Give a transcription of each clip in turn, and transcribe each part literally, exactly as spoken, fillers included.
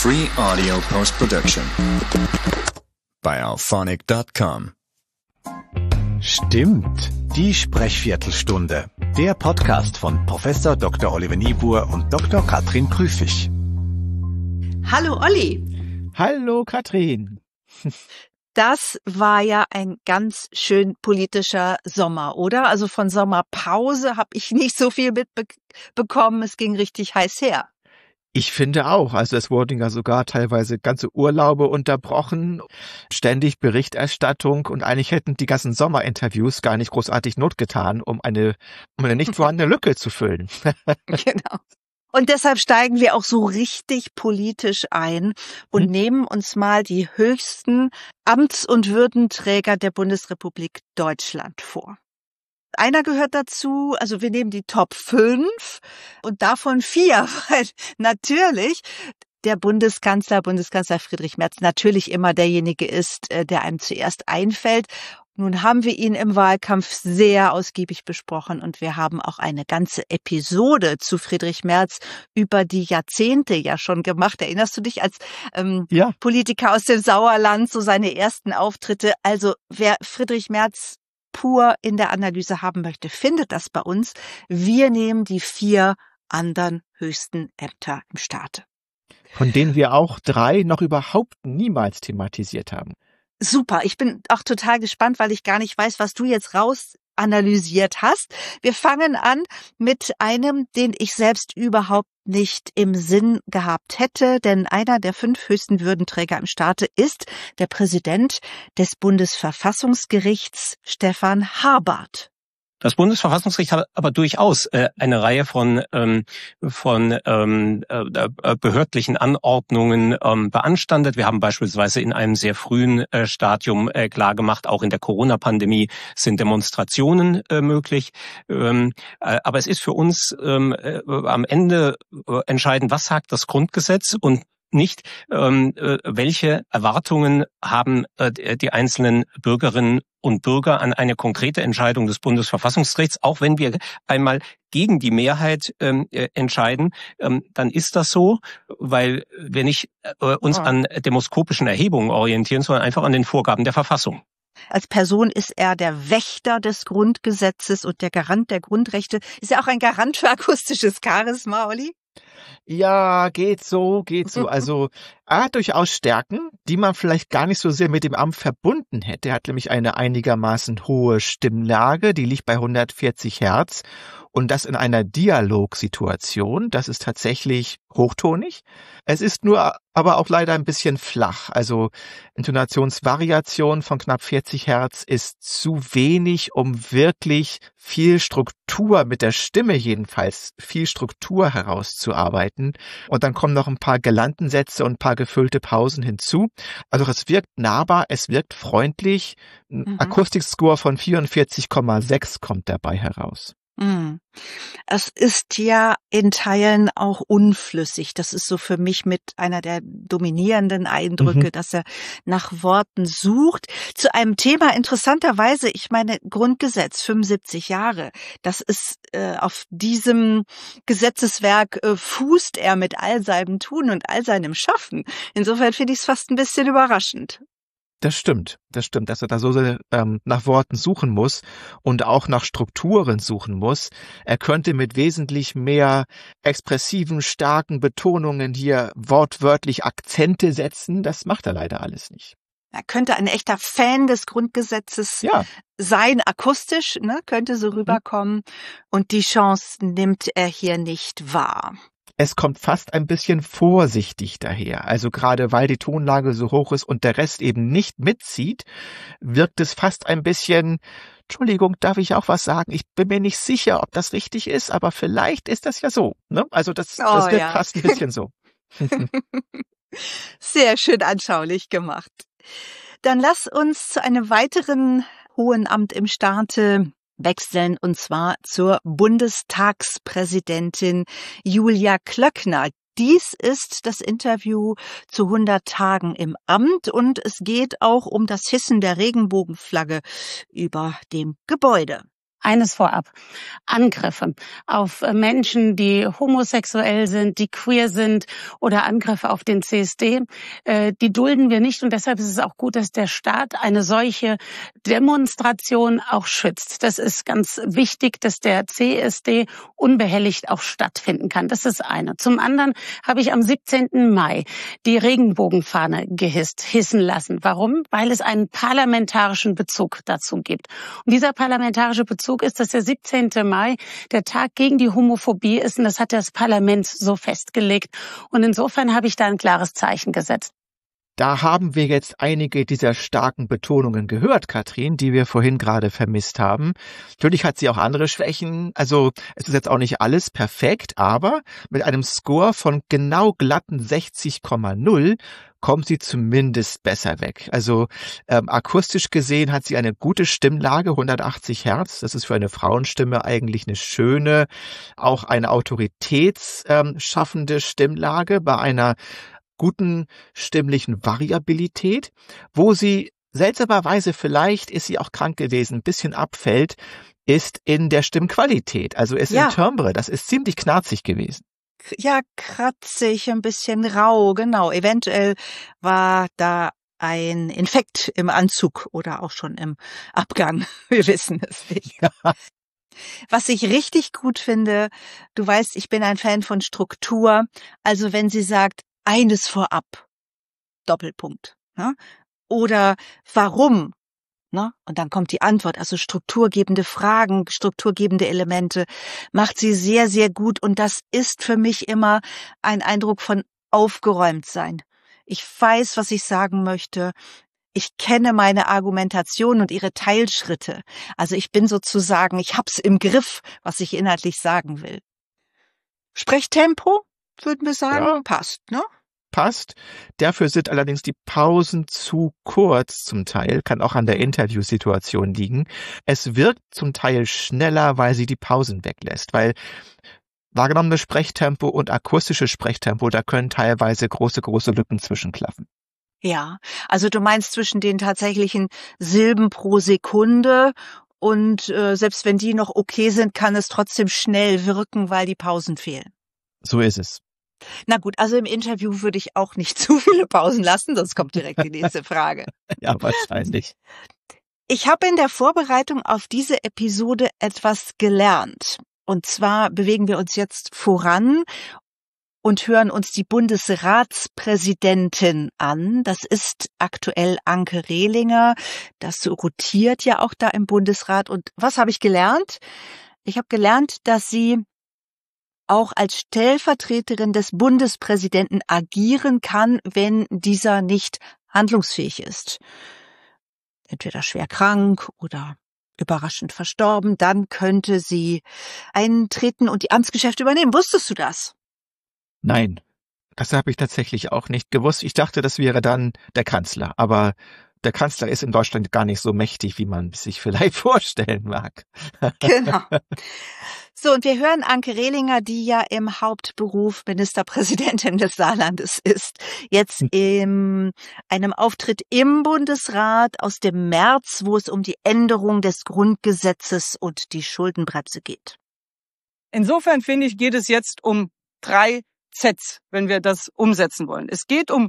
Free Audio Post-Production bei auphonic Punkt com. Stimmt, die Sprechviertelstunde. Der Podcast von Professor Doktor Oliver Niebuhr und Doktor Katrin Prüfig. Hallo Olli. Hallo Katrin. Das war ja ein ganz schön politischer Sommer, oder? Also von Sommerpause habe ich nicht so viel mitbekommen. Es ging richtig heiß her. Ich finde auch. Also es wurden ja sogar teilweise ganze Urlaube unterbrochen, ständig Berichterstattung und eigentlich hätten die ganzen Sommerinterviews gar nicht großartig Not getan, um eine, um eine nicht vorhandene Lücke zu füllen. Genau. Und deshalb steigen wir auch so richtig politisch ein und hm. nehmen uns mal die höchsten Amts- und Würdenträger der Bundesrepublik Deutschland vor. Einer gehört dazu, also wir nehmen die Top fünf und davon vier, weil natürlich der Bundeskanzler, Bundeskanzler Friedrich Merz natürlich immer derjenige ist, der einem zuerst einfällt. Nun haben wir ihn im Wahlkampf sehr ausgiebig besprochen und wir haben auch eine ganze Episode zu Friedrich Merz über die Jahrzehnte ja schon gemacht. Erinnerst du dich als ähm, ja. Politiker aus dem Sauerland, so seine ersten Auftritte? Also wer Friedrich Merz pur in der Analyse haben möchte, findet das bei uns. Wir nehmen die vier anderen höchsten Ämter im Staate. Von denen wir auch drei noch überhaupt niemals thematisiert haben. Super, ich bin auch total gespannt, weil ich gar nicht weiß, was du jetzt raus analysiert hast. Wir fangen an mit einem, den ich selbst überhaupt nicht im Sinn gehabt hätte, denn einer der fünf höchsten Würdenträger im Staate ist der Präsident des Bundesverfassungsgerichts, Stefan Habart. Das Bundesverfassungsgericht hat aber durchaus äh, eine Reihe von ähm, von ähm, äh, behördlichen Anordnungen ähm, beanstandet. Wir haben beispielsweise in einem sehr frühen äh, Stadium äh, klargemacht, auch in der Corona-Pandemie sind Demonstrationen äh, möglich. Ähm, äh, aber es ist für uns ähm, äh, am Ende äh, entscheidend, was sagt das Grundgesetz und nicht, ähm, äh, welche Erwartungen haben äh, die einzelnen Bürgerinnen und Bürger an eine konkrete Entscheidung des Bundesverfassungsgerichts. Auch wenn wir einmal gegen die Mehrheit ähm, äh, entscheiden, ähm, dann ist das so, weil wir nicht äh, uns an demoskopischen Erhebungen orientieren, sondern einfach an den Vorgaben der Verfassung. Als Person ist er der Wächter des Grundgesetzes und der Garant der Grundrechte. Ist er auch ein Garant für akustisches Charisma, Olli? Ja, geht so, geht so. Also er hat durchaus Stärken, die man vielleicht gar nicht so sehr mit dem Amt verbunden hätte. Er hat nämlich eine einigermaßen hohe Stimmlage, die liegt bei hundertvierzig Hertz. Und das in einer Dialogsituation, das ist tatsächlich hochtonig. Es ist nur aber auch leider ein bisschen flach. Also Intonationsvariation von knapp vierzig Hertz ist zu wenig, um wirklich viel Struktur, mit der Stimme jedenfalls, viel Struktur herauszuarbeiten. Und dann kommen noch ein paar Galantensätze und ein paar gefüllte Pausen hinzu. Also es wirkt nahbar, es wirkt freundlich. Ein mhm. Akustikscore von vierundvierzig Komma sechs kommt dabei heraus. Es ist ja in Teilen auch unflüssig. Das ist so für mich mit einer der dominierenden Eindrücke, mhm. dass er nach Worten sucht. Zu einem Thema interessanterweise, ich meine, Grundgesetz, fünfundsiebzig Jahre. Das ist äh, auf diesem Gesetzeswerk äh, fußt er mit all seinem Tun und all seinem Schaffen. Insofern finde ich es fast ein bisschen überraschend. Das stimmt, das stimmt, dass er da so ähm, nach Worten suchen muss und auch nach Strukturen suchen muss. Er könnte mit wesentlich mehr expressiven, starken Betonungen hier wortwörtlich Akzente setzen. Das macht er leider alles nicht. Er könnte ein echter Fan des Grundgesetzes ja. sein, akustisch, ne, könnte so rüberkommen. Und die Chance nimmt er hier nicht wahr. Es kommt fast ein bisschen vorsichtig daher. Also gerade weil die Tonlage so hoch ist und der Rest eben nicht mitzieht, wirkt es fast ein bisschen, Entschuldigung, darf ich auch was sagen? Ich bin mir nicht sicher, ob das richtig ist, aber vielleicht ist das ja so. Ne? Also das, oh, das wirkt ja. fast ein bisschen so. Sehr schön anschaulich gemacht. Dann lass uns zu einem weiteren hohen Amt im Staate wechseln, und zwar zur Bundestagspräsidentin Julia Klöckner. Dies ist das Interview zu hundert Tagen im Amt und es geht auch um das Hissen der Regenbogenflagge über dem Gebäude. Eines vorab. Angriffe auf Menschen, die homosexuell sind, die queer sind oder Angriffe auf den C S D, äh, die dulden wir nicht. Und deshalb ist es auch gut, dass der Staat eine solche Demonstration auch schützt. Das ist ganz wichtig, dass der C S D unbehelligt auch stattfinden kann. Das ist eine. Zum anderen habe ich am siebzehnten Mai die Regenbogenfahne gehisst, hissen lassen. Warum? Weil es einen parlamentarischen Bezug dazu gibt. Und dieser parlamentarische Bezug ist, dass der siebzehnte Mai der Tag gegen die Homophobie ist, und das hat das Parlament so festgelegt. Und insofern habe ich da ein klares Zeichen gesetzt. Da haben wir jetzt einige dieser starken Betonungen gehört, Katrin, die wir vorhin gerade vermisst haben. Natürlich hat sie auch andere Schwächen. Also es ist jetzt auch nicht alles perfekt, aber mit einem Score von genau glatten sechzig Komma null kommt sie zumindest besser weg. Also ähm, akustisch gesehen hat sie eine gute Stimmlage, hundertachtzig Hertz. Das ist für eine Frauenstimme eigentlich eine schöne, auch eine autoritätsschaffende ähm, Stimmlage bei einer guten stimmlichen Variabilität, wo sie seltsamerweise, vielleicht ist sie auch krank gewesen, ein bisschen abfällt, ist in der Stimmqualität, also ist Ja. im Timbre, das ist ziemlich knarzig gewesen. Ja, kratzig, ein bisschen rau, genau. Eventuell war da ein Infekt im Anzug oder auch schon im Abgang. Wir wissen es nicht. Was ich richtig gut finde, du weißt, ich bin ein Fan von Struktur. Also wenn sie sagt, eines vorab, Doppelpunkt, ne? Oder warum, ne? Und dann kommt die Antwort, also strukturgebende Fragen, strukturgebende Elemente, macht sie sehr, sehr gut. Und das ist für mich immer ein Eindruck von aufgeräumt sein. Ich weiß, was ich sagen möchte. Ich kenne meine Argumentation und ihre Teilschritte. Also ich bin sozusagen, ich hab's im Griff, was ich inhaltlich sagen will. Sprechtempo, würden wir sagen, Ja. passt, ne? Passt. Dafür sind allerdings die Pausen zu kurz zum Teil, kann auch an der Interviewsituation liegen. Es wirkt zum Teil schneller, weil sie die Pausen weglässt, weil wahrgenommenes Sprechtempo und akustisches Sprechtempo, da können teilweise große, große Lücken zwischenklaffen. Ja, also du meinst zwischen den tatsächlichen Silben pro Sekunde und äh, selbst wenn die noch okay sind, kann es trotzdem schnell wirken, weil die Pausen fehlen. So ist es. Na gut, also im Interview würde ich auch nicht zu viele Pausen lassen, sonst kommt direkt die nächste Frage. Ja, wahrscheinlich. Ich habe in der Vorbereitung auf diese Episode etwas gelernt. Und zwar bewegen wir uns jetzt voran und hören uns die Bundesratspräsidentin an. Das ist aktuell Anke Rehlinger. Das rotiert ja auch da im Bundesrat. Und was habe ich gelernt? Ich habe gelernt, dass sie auch als Stellvertreterin des Bundespräsidenten agieren kann, wenn dieser nicht handlungsfähig ist. Entweder schwer krank oder überraschend verstorben, dann könnte sie eintreten und die Amtsgeschäfte übernehmen. Wusstest du das? Nein, das habe ich tatsächlich auch nicht gewusst. Ich dachte, das wäre dann der Kanzler, aber der Kanzler ist in Deutschland gar nicht so mächtig, wie man sich vielleicht vorstellen mag. Genau. So, und wir hören Anke Rehlinger, die ja im Hauptberuf Ministerpräsidentin des Saarlandes ist, jetzt in einem Auftritt im Bundesrat aus dem März, wo es um die Änderung des Grundgesetzes und die Schuldenbremse geht. Insofern finde ich, geht es jetzt um drei Zs, wenn wir das umsetzen wollen. Es geht um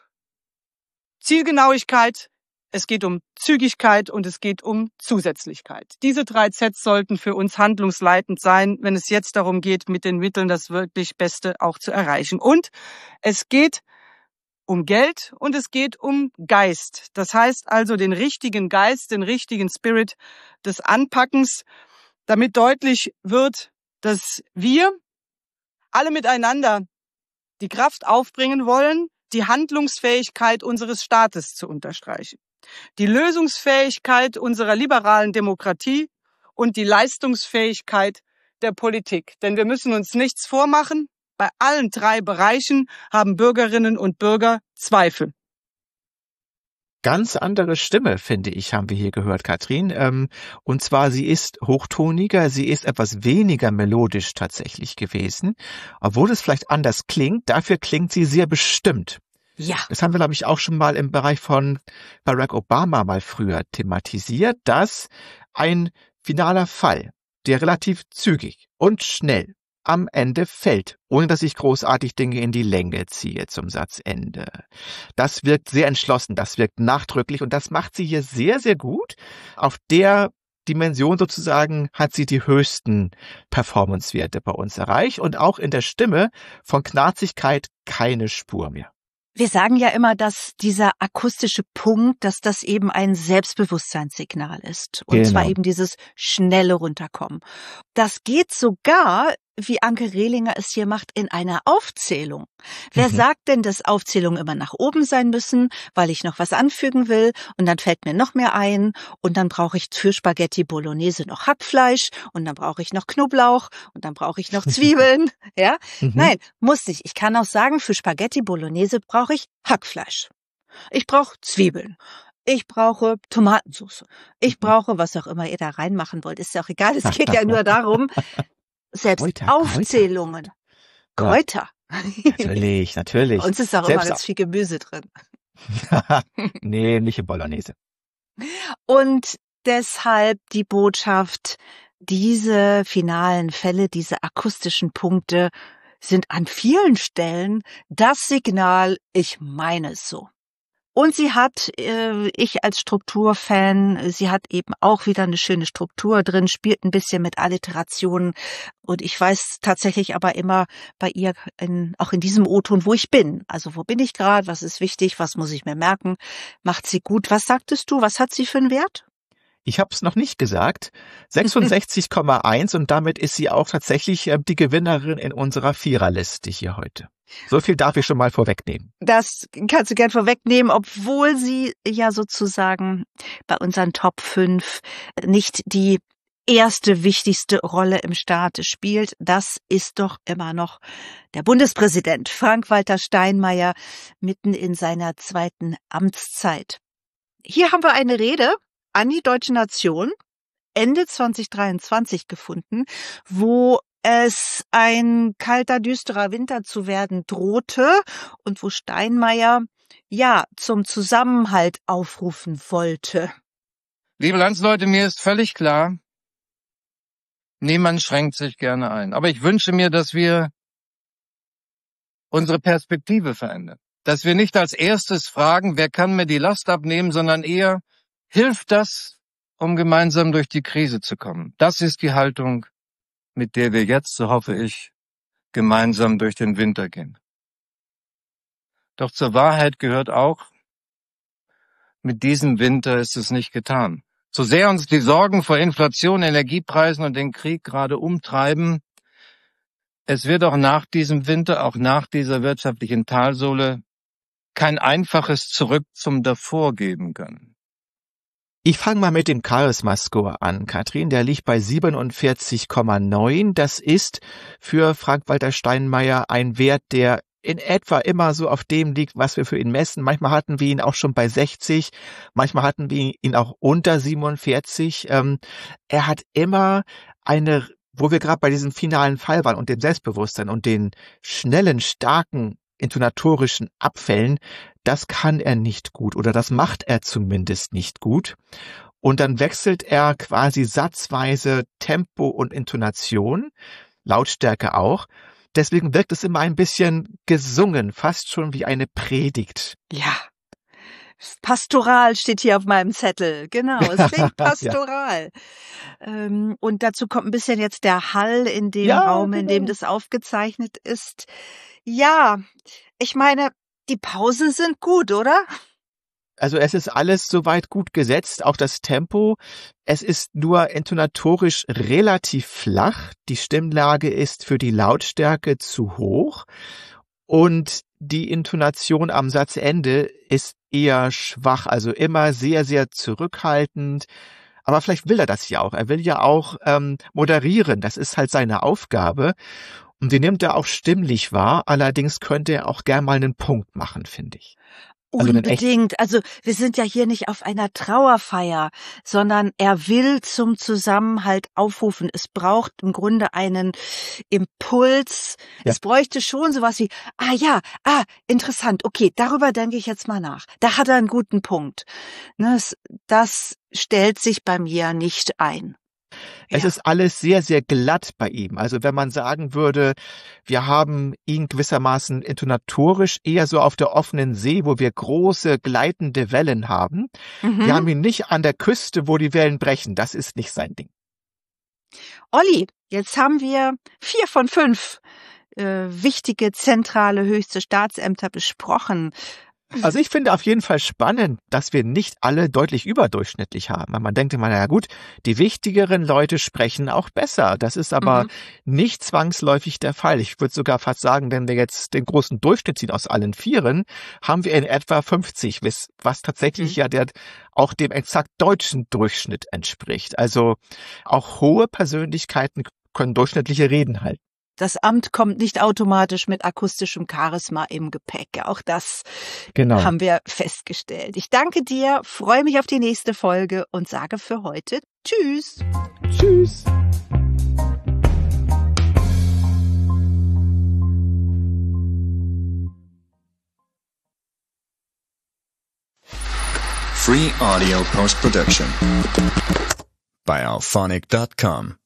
Zielgenauigkeit, es geht um Zügigkeit und es geht um Zusätzlichkeit. Diese drei Zs sollten für uns handlungsleitend sein, wenn es jetzt darum geht, mit den Mitteln das wirklich Beste auch zu erreichen. Und es geht um Geld und es geht um Geist. Das heißt also den richtigen Geist, den richtigen Spirit des Anpackens, damit deutlich wird, dass wir alle miteinander die Kraft aufbringen wollen, die Handlungsfähigkeit unseres Staates zu unterstreichen, die Lösungsfähigkeit unserer liberalen Demokratie und die Leistungsfähigkeit der Politik. Denn wir müssen uns nichts vormachen, bei allen drei Bereichen haben Bürgerinnen und Bürger Zweifel. Ganz andere Stimme, finde ich, haben wir hier gehört, Katrin. Ähm, und zwar, sie ist hochtoniger, sie ist etwas weniger melodisch tatsächlich gewesen. Obwohl es vielleicht anders klingt, dafür klingt sie sehr bestimmt. Ja. Das haben wir, glaube ich, auch schon mal im Bereich von Barack Obama mal früher thematisiert, dass ein finaler Fall, der relativ zügig und schnell am Ende fällt, ohne dass ich großartig Dinge in die Länge ziehe zum Satzende. Das wirkt sehr entschlossen, das wirkt nachdrücklich und das macht sie hier sehr, sehr gut. Auf der Dimension sozusagen hat sie die höchsten Performancewerte bei uns erreicht und auch in der Stimme von Knarzigkeit keine Spur mehr. Wir sagen ja immer, dass dieser akustische Punkt, dass das eben ein Selbstbewusstseinssignal ist. Und Genau. zwar eben dieses schnelle Runterkommen. Das geht sogar, wie Anke Rehlinger es hier macht, in einer Aufzählung. Wer Mhm. sagt denn, dass Aufzählungen immer nach oben sein müssen, weil ich noch was anfügen will und dann fällt mir noch mehr ein und dann brauche ich für Spaghetti Bolognese noch Hackfleisch und dann brauche ich noch Knoblauch und dann brauche ich noch Zwiebeln. Ja? Mhm. Nein, muss ich. Ich kann auch sagen, für Spaghetti Bolognese brauche ich Hackfleisch. Ich brauche Zwiebeln. Ich brauche Tomatensauce. Ich brauche, was auch immer ihr da reinmachen wollt. Ist ja auch egal. Es geht ja nur darum, selbst Kräuter, Kräuter. Aufzählungen. Ja. Kräuter. Natürlich, natürlich. Bei uns ist auch Selbst immer ganz viel Gemüse drin. nee, nicht in Bolognese. Und deshalb die Botschaft, diese finalen Fälle, diese akustischen Punkte sind an vielen Stellen das Signal, ich meine es so. Und sie hat, äh, ich als Strukturfan, sie hat eben auch wieder eine schöne Struktur drin, spielt ein bisschen mit Alliterationen. Und ich weiß tatsächlich aber immer bei ihr, in, auch in diesem O-Ton, wo ich bin. Also wo bin ich gerade, was ist wichtig, was muss ich mir merken, macht sie gut. Was sagtest du, was hat sie für einen Wert? Ich habe es noch nicht gesagt. sechsundsechzig Komma eins und damit ist sie auch tatsächlich äh, die Gewinnerin in unserer Viererliste hier heute. So viel darf ich schon mal vorwegnehmen. Das kannst du gern vorwegnehmen, obwohl sie ja sozusagen bei unseren Top fünf nicht die erste wichtigste Rolle im Staat spielt. Das ist doch immer noch der Bundespräsident Frank-Walter Steinmeier mitten in seiner zweiten Amtszeit. Hier haben wir eine Rede an die deutsche Nation Ende zwanzig dreiundzwanzig gefunden, wo es ein kalter, düsterer Winter zu werden drohte und wo Steinmeier ja zum Zusammenhalt aufrufen wollte. Liebe Landsleute, mir ist völlig klar, niemand schränkt sich gerne ein. Aber ich wünsche mir, dass wir unsere Perspektive verändern. Dass wir nicht als erstes fragen, wer kann mir die Last abnehmen, sondern eher, hilft das, um gemeinsam durch die Krise zu kommen? Das ist die Haltung, mit der wir jetzt, so hoffe ich, gemeinsam durch den Winter gehen. Doch zur Wahrheit gehört auch, mit diesem Winter ist es nicht getan. So sehr uns die Sorgen vor Inflation, Energiepreisen und den Krieg gerade umtreiben, es wird auch nach diesem Winter, auch nach dieser wirtschaftlichen Talsohle, kein einfaches Zurück zum Davor geben können. Ich fange mal mit dem Charisma-Score an, Katrin. Der liegt bei siebenundvierzig Komma neun. Das ist für Frank-Walter Steinmeier ein Wert, der in etwa immer so auf dem liegt, was wir für ihn messen. Manchmal hatten wir ihn auch schon bei sechzig, manchmal hatten wir ihn auch unter siebenundvierzig. Ähm, er hat immer eine, wo wir gerade bei diesem finalen Fall waren und dem Selbstbewusstsein und den schnellen, starken intonatorischen Abfällen, das kann er nicht gut oder das macht er zumindest nicht gut. Und dann wechselt er quasi satzweise Tempo und Intonation, Lautstärke auch. Deswegen wirkt es immer ein bisschen gesungen, fast schon wie eine Predigt. Ja, Pastoral steht hier auf meinem Zettel. Genau, es klingt pastoral. Ja. Ähm, und dazu kommt ein bisschen jetzt der Hall in dem ja, Raum, in dem genau. das aufgezeichnet ist. Ja, ich meine, die Pausen sind gut, oder? Also es ist alles soweit gut gesetzt, auch das Tempo. Es ist nur intonatorisch relativ flach. Die Stimmlage ist für die Lautstärke zu hoch. Und die Intonation am Satzende ist eher schwach, also immer sehr, sehr zurückhaltend. Aber vielleicht will er das ja auch. Er will ja auch ähm, moderieren. Das ist halt seine Aufgabe. Und die nimmt er auch stimmlich wahr. Allerdings könnte er auch gern mal einen Punkt machen, finde ich. Also Unbedingt. Also wir sind ja hier nicht auf einer Trauerfeier, sondern er will zum Zusammenhalt aufrufen. Es braucht im Grunde einen Impuls. Ja. Es bräuchte schon sowas wie, ah ja, ah, interessant, okay, darüber denke ich jetzt mal nach. Da hat er einen guten Punkt. Das stellt sich bei mir nicht ein. Es Ja. ist alles sehr, sehr glatt bei ihm. Also wenn man sagen würde, wir haben ihn gewissermaßen intonatorisch eher so auf der offenen See, wo wir große gleitende Wellen haben. Mhm. Wir haben ihn nicht an der Küste, wo die Wellen brechen. Das ist nicht sein Ding. Olli, jetzt haben wir vier von fünf äh, wichtige, zentrale, höchste Staatsämter besprochen. Also ich finde auf jeden Fall spannend, dass wir nicht alle deutlich überdurchschnittlich haben. Man denkt immer, na gut, die wichtigeren Leute sprechen auch besser. Das ist aber Mhm. nicht zwangsläufig der Fall. Ich würde sogar fast sagen, wenn wir jetzt den großen Durchschnitt ziehen aus allen Vieren, haben wir in etwa fünfzig, was was tatsächlich Mhm. ja der auch dem exakt deutschen Durchschnitt entspricht. Also auch hohe Persönlichkeiten können durchschnittliche Reden halten. Das Amt kommt nicht automatisch mit akustischem Charisma im Gepäck. Auch das Genau. haben wir festgestellt. Ich danke dir, freue mich auf die nächste Folge und sage für heute Tschüss. Tschüss. Free audio post production by alphonic dot com.